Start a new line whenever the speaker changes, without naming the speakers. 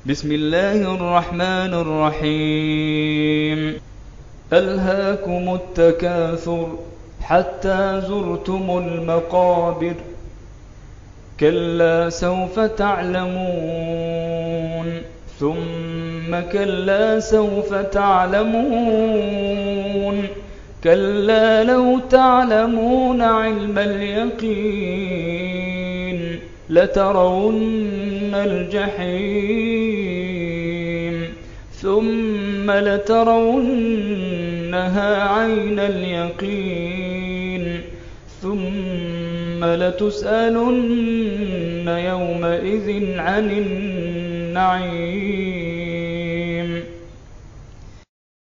بسم الله الرحمن الرحيم ألهاكم التكاثر حتى زرتم المقابر كلا سوف تعلمون ثم كلا سوف تعلمون كلا لو تعلمون علم اليقين لترون الجحيم ثم لترونها عين اليقين ثم لتسألن يومئذ عن النعيم